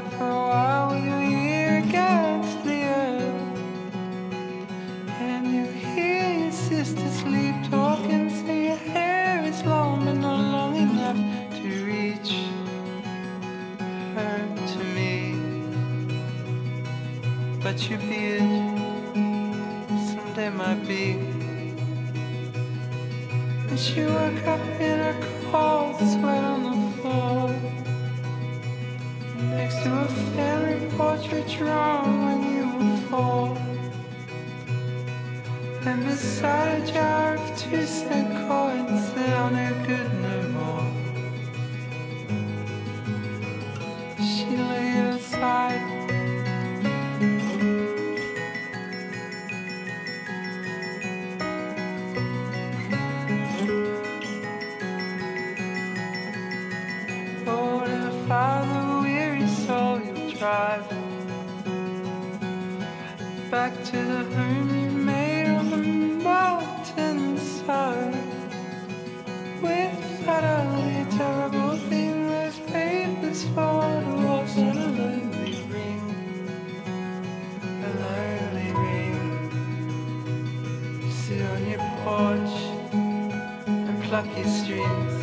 for a while with your ear against the earth, and you hear your sister sleep talking, say your hair is long but not long enough to reach her to me, but your beard someday might be. And she woke up in her cold sweat on the floor, next to a family portrait drawn when you were 4, and beside a jar of 2-cent coins that are no good no more. She laid it aside. Lord, if I the weary soul you'll drive back to the home you made on the mountainside, without a terrible thing there's papers for to wash and a lonely ring, a lonely ring. Sit on your porch and pluck your strings.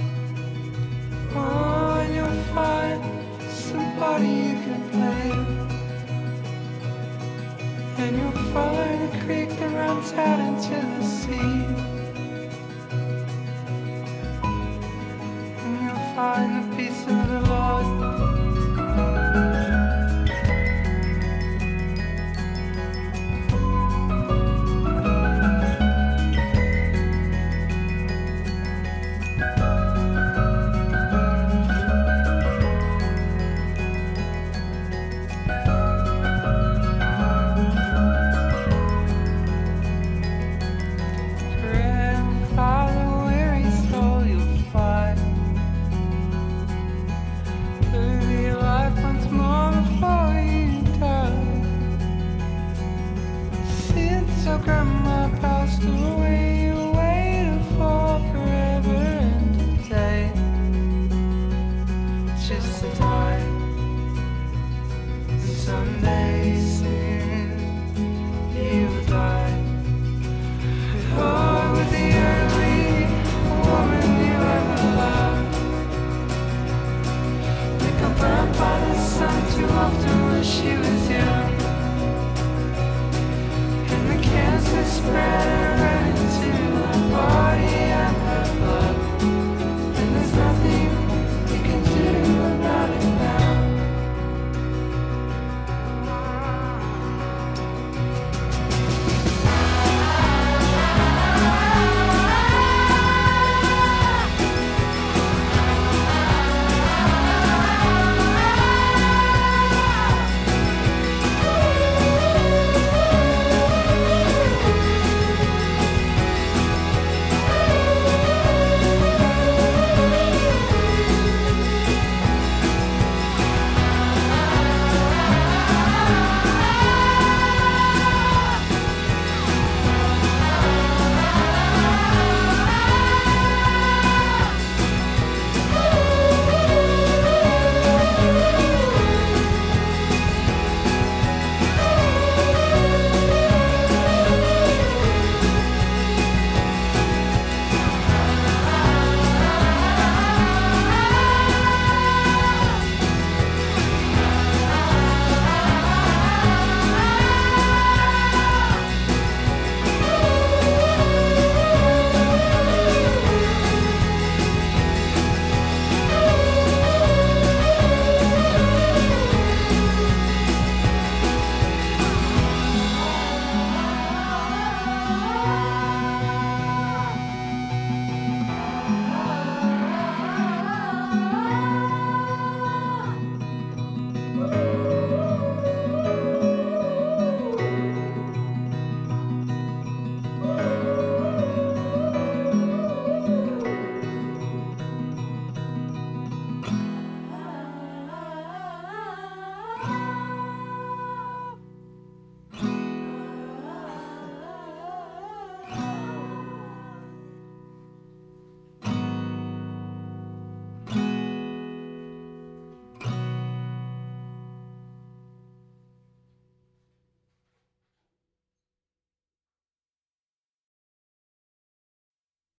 Oh, and you'll find somebody you can blame, and you'll follow the creek that runs out into the sea, and you'll find the peace of the Lord. Grandfather, weary soul, you'll fly live your life once more before you die. Since your grandma passed away, you waited for forever and today, just to die someday.